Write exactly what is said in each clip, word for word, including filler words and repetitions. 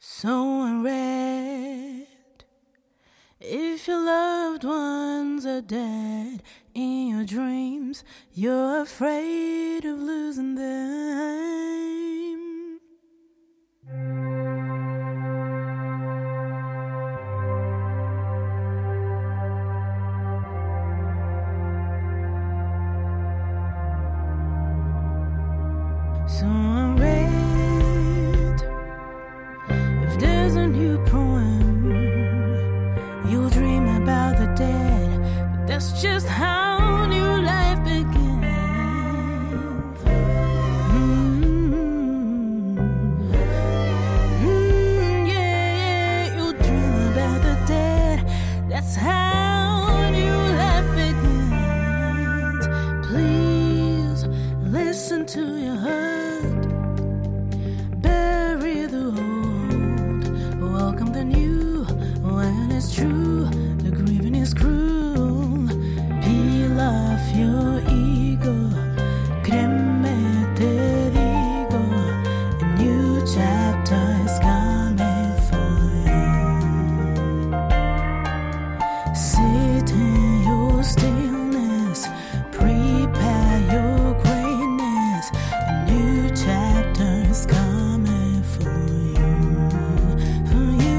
So unread. If your loved ones are dead in your dreams, you're afraid of losing them. So unread. If there's a new poem, you'll dream about the dead, but that's just how new life begins. Mm-hmm. Mm-hmm, yeah, yeah, you'll dream about the dead. That's how new life begins. Please listen to your heart. Bury the old. Welcome the new. When it's true, the grieving is cruel. Peel off your ego. Créeme, te digo, a new chapter is coming for you. Sit in your stillness, prepare your greatness. A new chapter is coming for you. For you.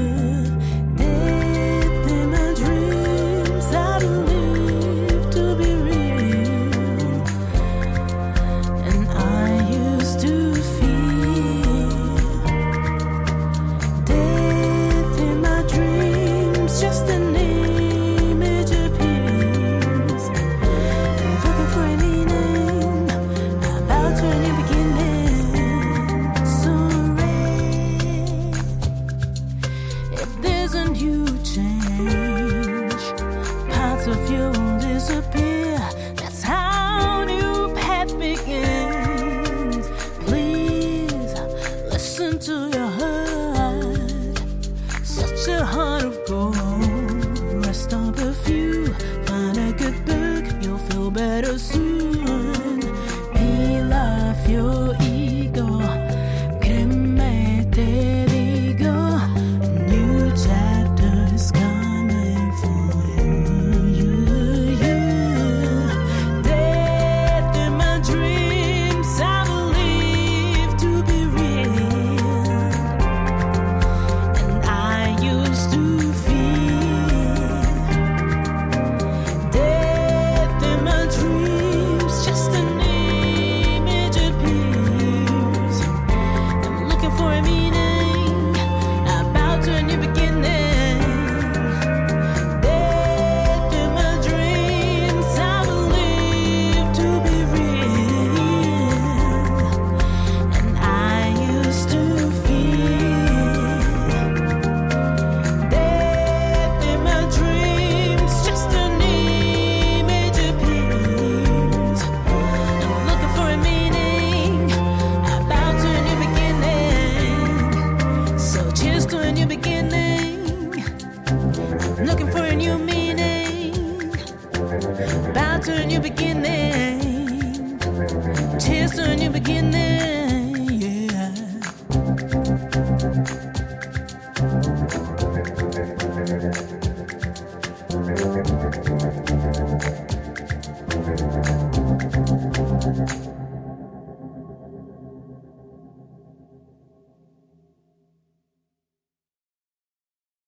Death in my dreams, I believe to be real. And I used to feel death in my dreams, just an image appears. And looking for a meaning, about to a new beginning. So red. If there's a new change, parts of you will disappear. That's how new path begins. Please listen to your heart. Such a heart of gold. Rest up a few. Find a good book. You'll feel better soon. Peel off your ego. Créeme, te digo, a new chapter is coming for you. You, you. Death in my dreams, I believe to be real. And I used to feel death in my dreams, just an image appears. I'm looking for a meaning, about to a new beginning. Death in my dreams, I believe to be real. And I used to feel death in my dreams, just an image appears. I'm looking for a meaning, about to a new beginning. So cheers to a new beginning. I'm looking for a new meaning, about to a new beginning. Cheers to a new beginning, yeah.